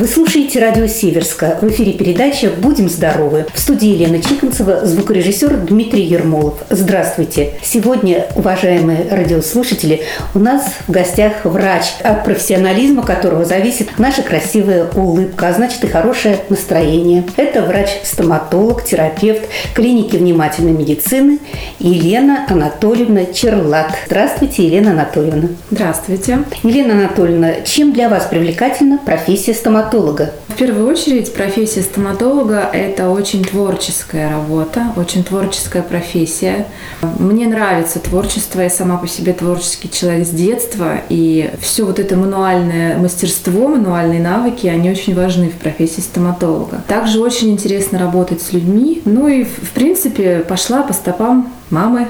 Вы слушаете радио Северска. В эфире передача «Будем здоровы». В студии Елена Чиконцева, звукорежиссер Дмитрий Ермолов. Здравствуйте. Сегодня, уважаемые радиослушатели, у нас в гостях врач, от профессионализма которого зависит наша красивая улыбка, а значит и хорошее настроение. Это врач-стоматолог, терапевт клиники внимательной медицины Елена Анатольевна Черлат. Здравствуйте, Елена Анатольевна. Здравствуйте. Елена Анатольевна, чем для вас привлекательна профессия стоматолога? В первую очередь, профессия стоматолога – это очень творческая работа, очень творческая профессия. Мне нравится творчество, я сама по себе творческий человек с детства, и все вот это мануальное мастерство, мануальные навыки, они очень важны в профессии стоматолога. Также очень интересно работать с людьми, ну и, в принципе, пошла по стопам мамы.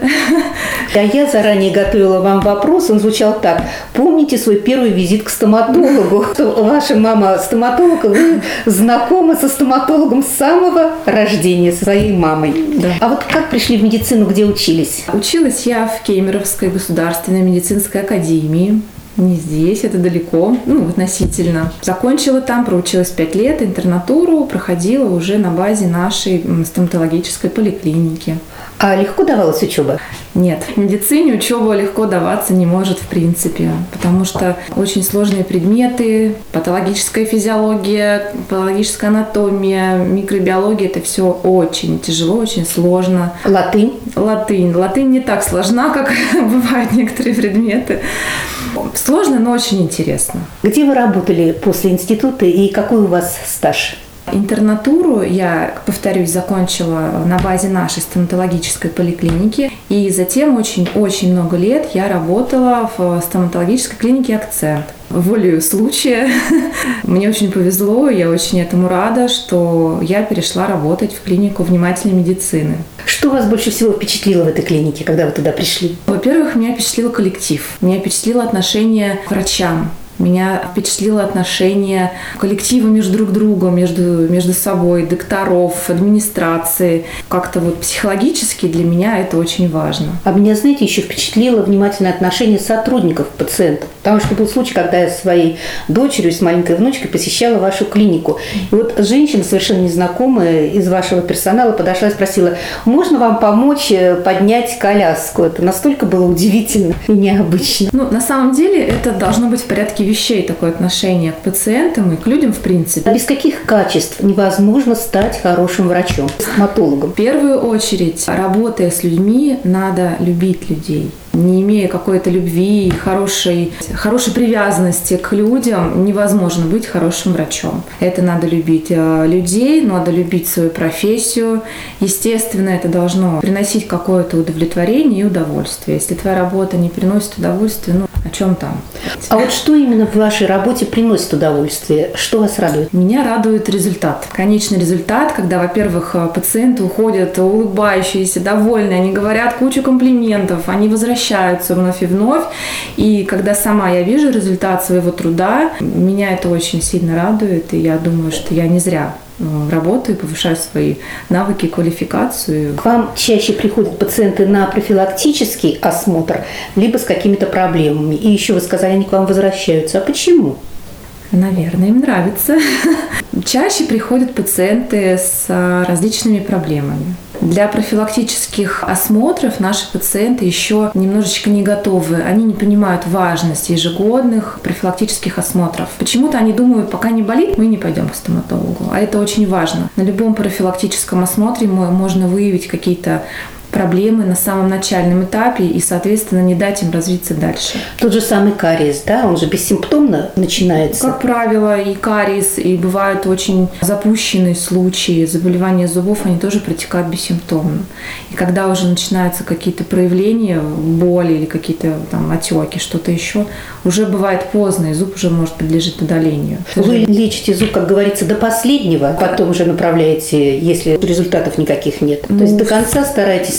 А я заранее готовила вам вопрос, он звучал так. Помните свой первый визит к стоматологу? Ваша мама стоматолог, вы знакомы со стоматологом с самого рождения, своей мамой. Да. А вот как пришли в медицину, где учились? Училась я в Кемеровской государственной медицинской академии. Не здесь, это далеко, относительно. Закончила там, проучилась 5 лет, интернатуру проходила уже на базе нашей стоматологической поликлиники. А легко давалась учеба? Нет, в медицине учеба легко даваться не может в принципе, потому что очень сложные предметы, патологическая физиология, патологическая анатомия, микробиология – это все очень тяжело, очень сложно. Латынь? Латынь не так сложна, как бывают некоторые предметы. Сложно, но очень интересно. Где вы работали после института и какой у вас стаж? Интернатуру я, повторюсь, закончила на базе нашей стоматологической поликлиники. И затем очень много лет я работала в стоматологической клинике «Акцент». Волею случая мне очень повезло, я очень этому рада, что я перешла работать в клинику внимательной медицины. Что вас больше всего впечатлило в этой клинике, когда вы туда пришли? Во-первых, меня впечатлил коллектив, меня впечатлило отношение к врачам. Меня впечатлило отношение коллектива между друг другом, между собой, докторов, администрации. Как-то психологически для меня это очень важно. А меня, знаете, еще впечатлило внимательное отношение сотрудников к пациентам. Потому что был случай, когда я со своей дочерью, с маленькой внучкой посещала вашу клинику. И женщина, совершенно незнакомая из вашего персонала, подошла и спросила, можно вам помочь поднять коляску? Это настолько было удивительно и необычно. На самом деле это должно быть в порядке вещей, такое отношение к пациентам и к людям в принципе. Без каких качеств невозможно стать хорошим врачом, стоматологом? В первую очередь, работая с людьми, надо любить людей. Не имея какой-то любви, хорошей привязанности к людям, невозможно быть хорошим врачом. Это надо любить людей, надо любить свою профессию. Естественно, это должно приносить какое-то удовлетворение и удовольствие. Если твоя работа не приносит удовольствия, о чем там? А что именно в вашей работе приносит удовольствие? Что вас радует? Меня радует результат. Конечный результат, когда, во-первых, пациенты уходят улыбающиеся, довольные, они говорят кучу комплиментов, они возвращаются вновь и вновь. И когда сама я вижу результат своего труда, меня это очень сильно радует, и я думаю, что я не зря работаю, повышаю свои навыки, квалификацию. К вам чаще приходят пациенты на профилактический осмотр, либо с какими-то проблемами. И еще вы сказали, они к вам возвращаются. А почему? Наверное, им нравится. Чаще приходят пациенты с различными проблемами. Для профилактических осмотров наши пациенты еще немножечко не готовы. Они не понимают важность ежегодных профилактических осмотров. Почему-то они думают, пока не болит, мы не пойдем к стоматологу. А это очень важно. На любом профилактическом осмотре можно выявить какие-то проблемы на самом начальном этапе и, соответственно, не дать им развиться дальше. Тот же самый кариес, да? Он же бессимптомно начинается. Как правило, и кариес, и бывают очень запущенные случаи заболевания зубов, они тоже протекают бессимптомно. И когда уже начинаются какие-то проявления боли или какие-то отеки, что-то еще, уже бывает поздно, и зуб уже может подлежать удалению. Вы лечите зуб, как говорится, до последнего, потом уже направляете, если результатов никаких нет. То есть до конца стараетесь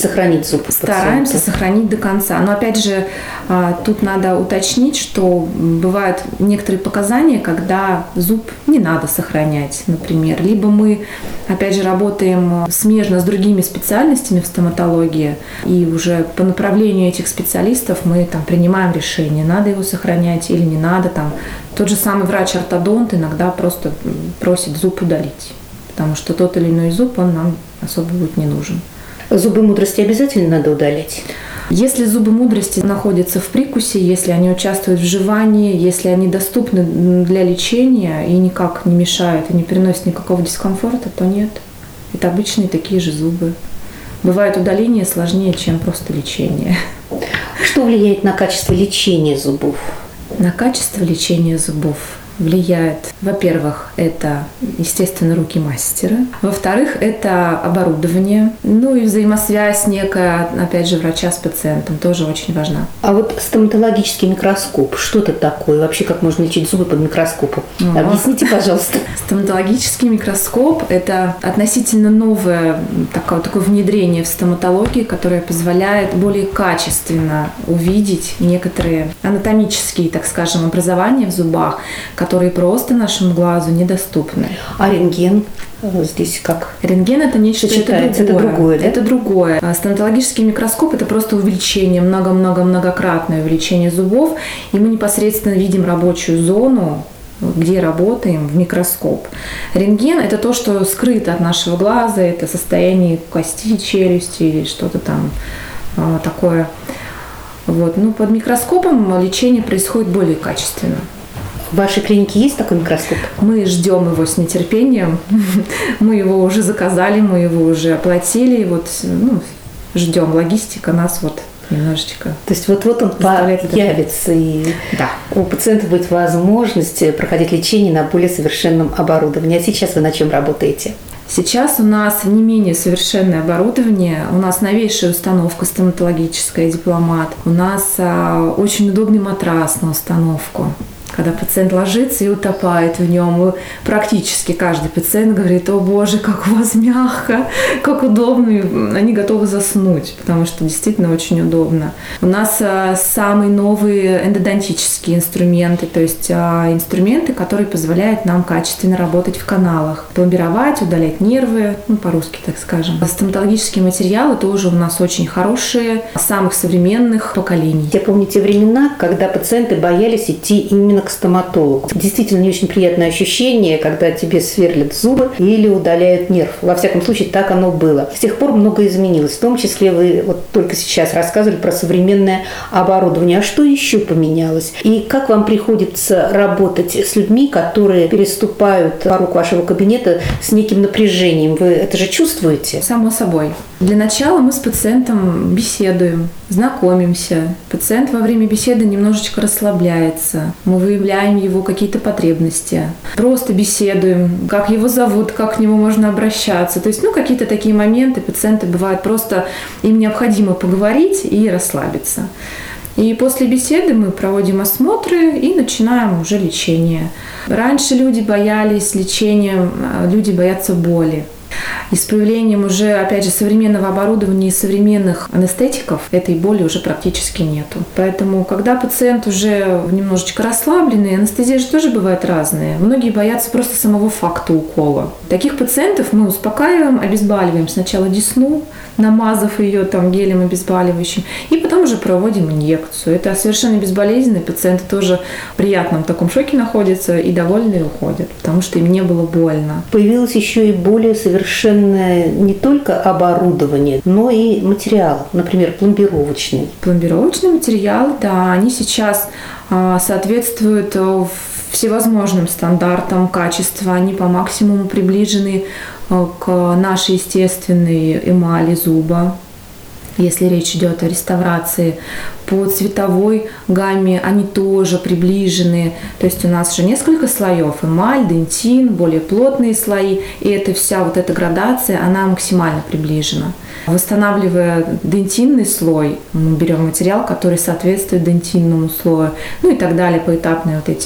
сохранить зуб. Стараемся сохранить до конца. Но опять же, тут надо уточнить, что бывают некоторые показания, когда зуб не надо сохранять, например. Либо мы, опять же, работаем смежно с другими специальностями в стоматологии, и уже по направлению этих специалистов мы там принимаем решение, надо его сохранять или не надо. Там. Тот же самый врач-ортодонт иногда просто просит зуб удалить, потому что тот или иной зуб, он нам особо будет не нужен. Зубы мудрости обязательно надо удалять? Если зубы мудрости находятся в прикусе, если они участвуют в жевании, если они доступны для лечения и никак не мешают, и не приносят никакого дискомфорта, то нет. Это обычные такие же зубы. Бывает удаление сложнее, чем просто лечение. Что влияет на качество лечения зубов? На качество лечения зубов влияет, во-первых, это, естественно, руки мастера. Во-вторых, это оборудование. Ну и взаимосвязь некая, опять же, врача с пациентом тоже очень важна. А вот стоматологический микроскоп, что это такое? Вообще, как можно лечить зубы под микроскопом? Объясните, пожалуйста. Стоматологический микроскоп – это относительно новое такое внедрение в стоматологии, которое позволяет более качественно увидеть некоторые анатомические, так скажем, образования в зубах, которые просто нашему глазу недоступны. А рентген здесь как? Рентген – это нечто другое. Это другое. Стоматологический микроскоп – это просто увеличение, многократное увеличение зубов, и мы непосредственно видим рабочую зону, где работаем, в микроскоп. Рентген – это то, что скрыто от нашего глаза, это состояние кости, челюсти или что-то там такое. Вот. Ну, под микроскопом лечение происходит более качественно. В вашей клинике есть такой микроскоп? Мы ждем его с нетерпением. Мы его уже заказали, мы его уже оплатили. Вот, ждем. Логистика нас немножечко. То есть вот он появится, и да. У пациента будет возможность проходить лечение на более совершенном оборудовании. А сейчас вы на чем работаете? Сейчас у нас не менее совершенное оборудование, у нас новейшая установка стоматологическая, дипломат, у нас очень удобный матрас на установку. Когда пациент ложится и утопает в нем, практически каждый пациент говорит: о боже, как у вас мягко, как удобно, и они готовы заснуть, потому что действительно очень удобно. У нас самые новые эндодонтические инструменты, то есть инструменты, которые позволяют нам качественно работать в каналах, пломбировать, удалять нервы, по-русски так скажем. Стоматологические материалы тоже у нас очень хорошие, самых современных поколений. Я помню те времена, когда пациенты боялись идти именно к стоматологу. Действительно не очень приятное ощущение, когда тебе сверлят зубы или удаляют нерв. Во всяком случае, так оно было. С тех пор многое изменилось. В том числе вы только сейчас рассказывали про современное оборудование. А что еще поменялось? И как вам приходится работать с людьми, которые переступают порог вашего кабинета с неким напряжением? Вы это же чувствуете? Само собой. Для начала мы с пациентом беседуем, знакомимся. Пациент во время беседы немножечко расслабляется. Мы выявляем его какие-то потребности. Просто беседуем, как его зовут, как к нему можно обращаться. То есть, какие-то такие моменты. Пациенты бывают просто, им необходимо поговорить и расслабиться. И после беседы мы проводим осмотры и начинаем уже лечение. Раньше люди боялись лечения, люди боятся боли. И с появлением уже, опять же, современного оборудования и современных анестетиков этой боли уже практически нету. Поэтому, когда пациент уже немножечко расслабленный, анестезия же тоже бывает разная. Многие боятся просто самого факта укола. Таких пациентов мы успокаиваем, обезболиваем сначала десну, намазав ее гелем обезболивающим, и потом уже проводим инъекцию. Это совершенно безболезненно, пациенты тоже в приятном таком шоке находятся и довольны уходят, потому что им не было больно. Появилось еще и более совершенное не только оборудование, но и материал, например, пломбировочный. Пломбировочные материалы, да, они сейчас соответствуют всевозможным стандартам качества, они по максимуму приближены к нашей естественной эмали зуба. Если речь идет о реставрации, по цветовой гамме они тоже приближены. То есть у нас же несколько слоев: эмаль, дентин, более плотные слои. И эта вся эта градация, она максимально приближена. Восстанавливая дентинный слой, мы берем материал, который соответствует дентинному слою. И так далее, поэтапные эти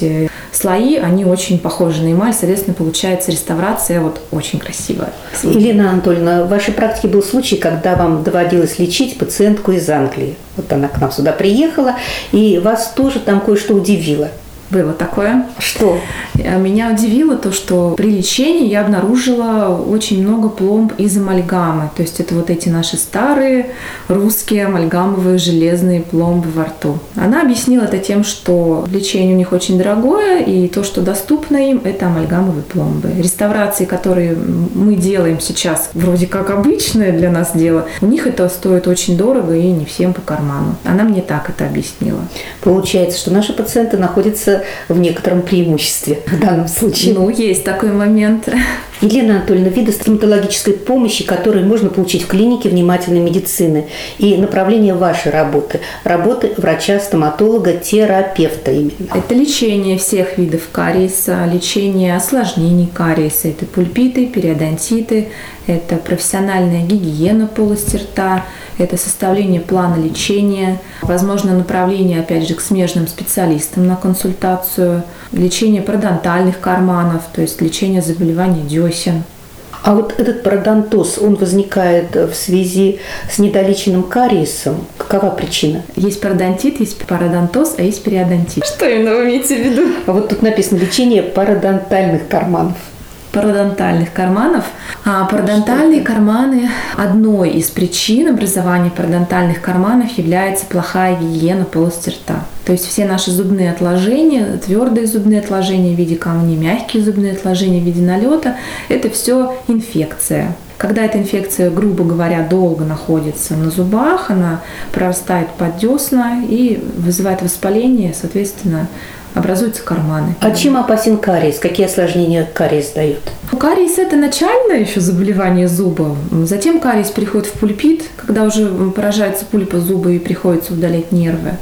слои, они очень похожи на эмаль, соответственно, получается реставрация вот очень красивая. Елена Анатольевна, в вашей практике был случай, когда вам доводилось лечить пациентку из Англии. Вот она к нам сюда приехала, и вас тоже там кое-что удивило. Было такое. Что? Меня удивило то, что при лечении я обнаружила очень много пломб из амальгамы. То есть это вот эти наши старые русские амальгамовые железные пломбы во рту. Она объяснила это тем, что лечение у них очень дорогое, и то, что доступно им, это амальгамовые пломбы. Реставрации, которые мы делаем сейчас, вроде как обычное для нас дело, у них это стоит очень дорого и не всем по карману. Она мне так это объяснила. Получается, что наши пациенты находятся в некотором преимуществе в данном случае. Ну, есть такой момент. Елена Анатольевна, виды стоматологической помощи, которые можно получить в клинике внимательной медицины, и направление вашей работы врача-стоматолога, терапевта именно. Это лечение всех видов кариеса, лечение осложнений кариеса. Это пульпиты, периодонтиты, это профессиональная гигиена полости рта, это составление плана лечения, возможно, направление, опять же, к смежным специалистам на консультацию, лечение пародонтальных карманов, то есть лечение заболеваний десен. А вот этот пародонтоз, он возникает в связи с недолеченным кариесом? Какова причина? Есть пародонтит, есть пародонтоз, а есть периодонтит. Что именно вы имеете в виду? А вот тут написано лечение пародонтальных карманов. Пародонтальных карманов. Пародонтальные карманы, одной из причин образования пародонтальных карманов является плохая гигиена полости рта. То есть все наши зубные отложения, твердые зубные отложения в виде камней, мягкие зубные отложения в виде налета, это все инфекция. Когда эта инфекция, грубо говоря, долго находится на зубах, она прорастает под десна и вызывает воспаление, соответственно, образуются карманы. А чем опасен кариес? Какие осложнения кариес дает? Кариес – это начальное еще заболевание зуба. Затем кариес переходит в пульпит, когда уже поражается пульпа зуба и приходится удалять нервы.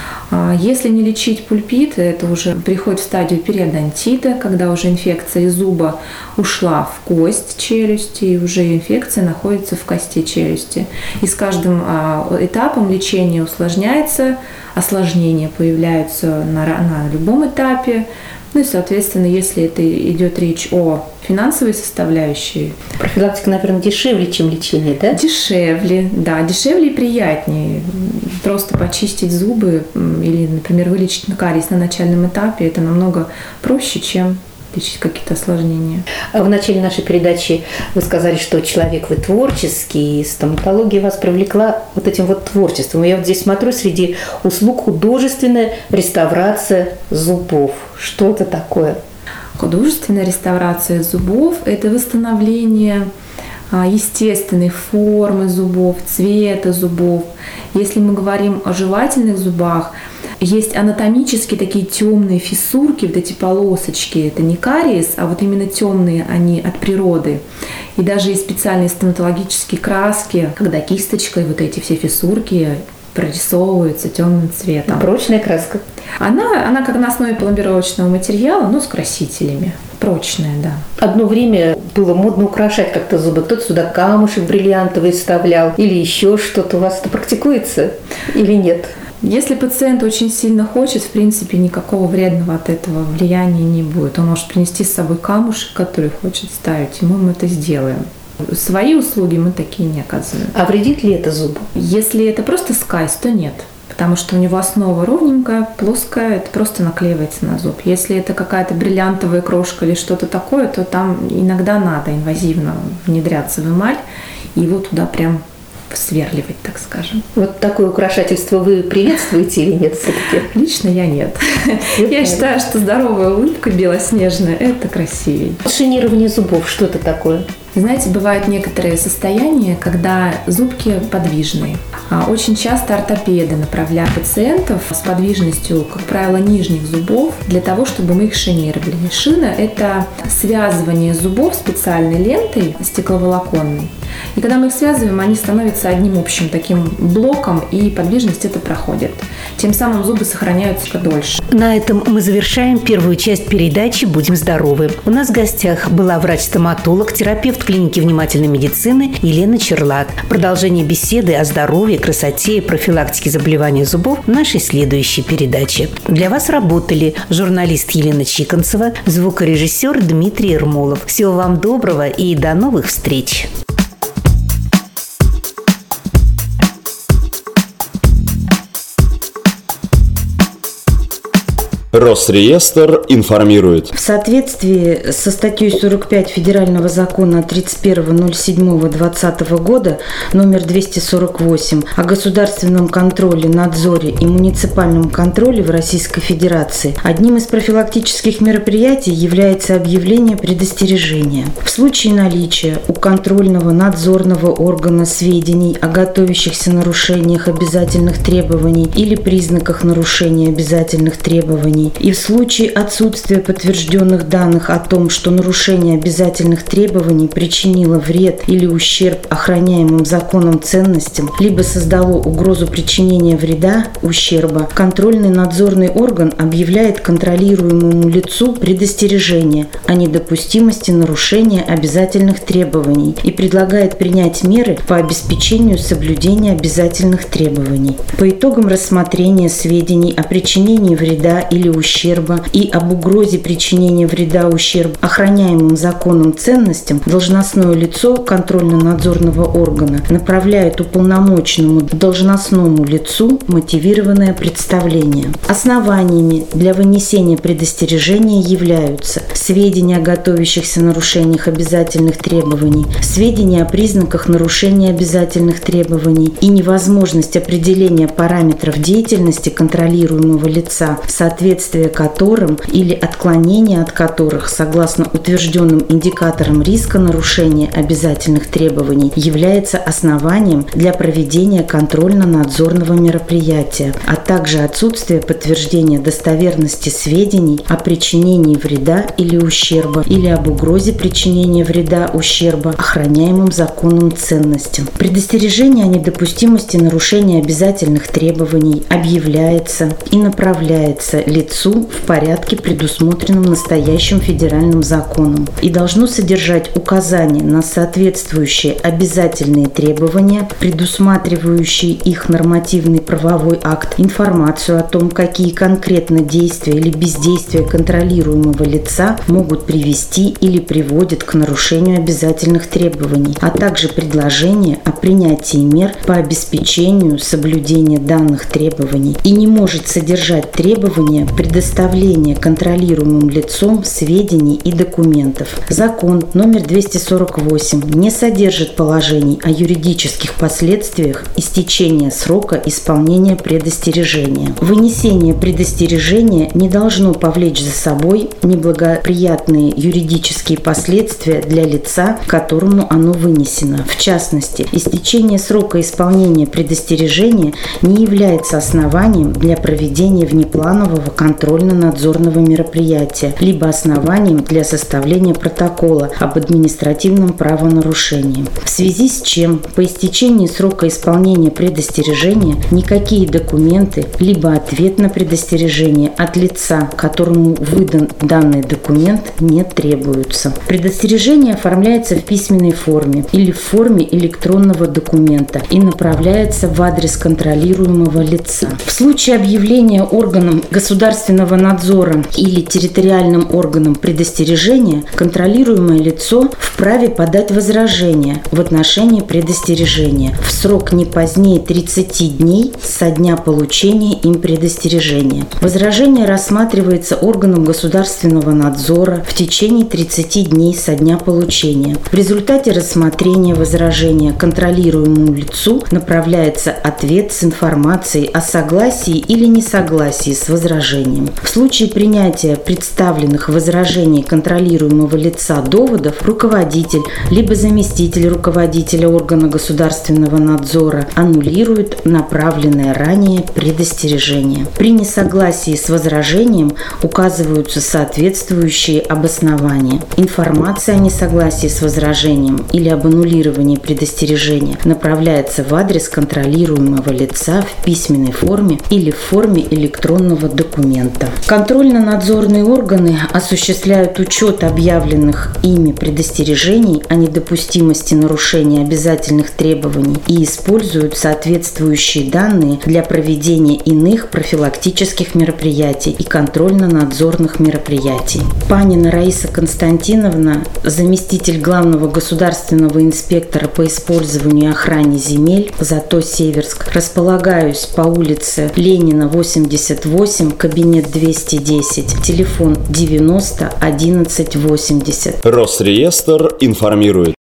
Если не лечить пульпит, это уже переходит в стадию периодонтита, когда уже инфекция из зуба ушла в кость челюсти, и уже инфекция находится в кости челюсти. И с каждым этапом лечения усложняется, осложнения появляются на любом этапе. Ну и, соответственно, если это идет речь о финансовой составляющей. Профилактика, наверное, дешевле, чем лечение, да? Дешевле, да, дешевле и приятнее. Просто почистить зубы или, например, вылечить кариес на начальном этапе, это намного проще, чем лечить какие-то осложнения. В начале нашей передачи вы сказали, что человек вы творческий, и стоматология вас привлекла вот этим вот творчеством. Я вот здесь смотрю, среди услуг художественная реставрация зубов. Что это такое? Художественная реставрация зубов – это восстановление естественной формы зубов, цвета зубов. Если мы говорим о жевательных зубах, есть анатомически такие темные фиссурки, вот эти полосочки. Это не кариес, а вот именно темные они от природы. И даже есть специальные стоматологические краски, когда кисточкой вот эти все фиссурки прорисовываются темным цветом. Прочная краска? Она как на основе пломбировочного материала, но с красителями. Прочная, да. Одно время было модно украшать как-то зубы. Кто-то сюда камушек бриллиантовый вставлял или еще что-то. У вас это практикуется или нет? Если пациент очень сильно хочет, в принципе, никакого вредного от этого влияния не будет. Он может принести с собой камушек, который хочет ставить, и мы это сделаем. Свои услуги мы такие не оказываем. А вредит ли это зубу? Если это просто скайс, то нет. Потому что у него основа ровненькая, плоская, это просто наклеивается на зуб. Если это какая-то бриллиантовая крошка или что-то такое, то там иногда надо инвазивно внедряться в эмаль и его туда прям сверливать, так скажем. Вот такое украшательство вы приветствуете или нет все-таки? Лично я нет. Я считаю, что здоровая улыбка белоснежная – это красивее. Шинирование зубов, что это такое? Знаете, бывают некоторые состояния, когда зубки подвижные. Очень часто ортопеды направляют пациентов с подвижностью, как правило, нижних зубов, для того, чтобы мы их шинировали. Шина – это связывание зубов специальной лентой стекловолоконной. И когда мы их связываем, они становятся одним общим таким блоком, и подвижность это проходит. Тем самым зубы сохраняются дольше. На этом мы завершаем первую часть передачи «Будем здоровы». У нас в гостях была врач-стоматолог, терапевт клиники внимательной медицины Елена Черлат. Продолжение беседы о здоровье, красоте и профилактике заболеваний зубов в нашей следующей передаче. Для вас работали журналист Елена Чиконцева, звукорежиссер Дмитрий Ермолов. Всего вам доброго и до новых встреч! Росреестр информирует. В соответствии со статьей 45 Федерального закона 31.07.2020 года номер 248 о государственном контроле, надзоре и муниципальном контроле в Российской Федерации, одним из профилактических мероприятий является объявление предостережения. В случае наличия у контрольного надзорного органа сведений о готовящихся нарушениях обязательных требований или признаках нарушения обязательных требований, и в случае отсутствия подтвержденных данных о том, что нарушение обязательных требований причинило вред или ущерб охраняемым законом ценностям, либо создало угрозу причинения вреда, ущерба, контрольный надзорный орган объявляет контролируемому лицу предостережение о недопустимости нарушения обязательных требований и предлагает принять меры по обеспечению соблюдения обязательных требований. По итогам рассмотрения сведений о причинении вреда или ущерба и об угрозе причинения вреда, ущерба охраняемым законом ценностям, должностное лицо контрольно-надзорного органа направляет уполномоченному должностному лицу мотивированное представление. Основаниями для вынесения предостережения являются сведения о готовящихся нарушениях обязательных требований, сведения о признаках нарушения обязательных требований и невозможность определения параметров деятельности контролируемого лица, в соответствии которым или отклонение от которых, согласно утвержденным индикаторам риска нарушения обязательных требований, является основанием для проведения контрольно-надзорного мероприятия, а также отсутствие подтверждения достоверности сведений о причинении вреда или ущерба или об угрозе причинения вреда, ущерба охраняемым законом ценностям. Предостережение о недопустимости нарушения обязательных требований объявляется и направляется лицу в порядке, предусмотренном настоящим федеральным законом, и должно содержать указания на соответствующие обязательные требования, предусматривающие их нормативный правовой акт, информацию о том, какие конкретно действия или бездействия контролируемого лица могут привести или приводят к нарушению обязательных требований, а также предложение о принятии мер по обеспечению соблюдения данных требований, и не может содержать требования предоставления контролируемым лицом сведений и документов. Закон номер 248 не содержит положений о юридических последствиях истечения срока исполнения предостережения. Вынесение предостережения не должно повлечь за собой неблагоприятные юридические последствия для лица, которому оно вынесено. В частности, истечение срока исполнения предостережения не является основанием для проведения внепланового контрольно-надзорного мероприятия, либо основанием для составления протокола об административном правонарушении. В связи с чем по истечении срока исполнения предостережения никакие документы, либо ответ на предостережение от лица, которому выдан данный документ, не требуются. Предостережение оформляется в письменной форме или в форме электронного документа и направляется в адрес контролируемого лица. В случае объявления органом государственного надзора или территориальным органом предостережения, контролируемое лицо вправе подать возражение в отношении предостережения в срок не позднее 30 дней со дня получения им предостережения. Возражение рассматривается органом государственного надзора в течение 30 дней со дня получения. В результате рассмотрения возражения контролируемому лицу направляется ответ с информацией о согласии или несогласии с возражением. В случае принятия представленных возражений контролируемого лица доводов руководитель либо заместитель руководителя органа государственного надзора аннулирует направленное ранее предостережение. При несогласии с возражением указываются соответствующие обоснования. Информация о несогласии с возражением или об аннулировании предостережения направляется в адрес контролируемого лица в письменной форме или в форме электронного документа. документа. Контрольно-надзорные органы осуществляют учет объявленных ими предостережений о недопустимости нарушения обязательных требований и используют соответствующие данные для проведения иных профилактических мероприятий и контрольно-надзорных мероприятий. Панина Раиса Константиновна, заместитель главного государственного инспектора по использованию и охране земель ЗАТО Северск. Располагаюсь по улице Ленина, 88, кабинет 210, телефон 90 11 80. Росреестр информирует.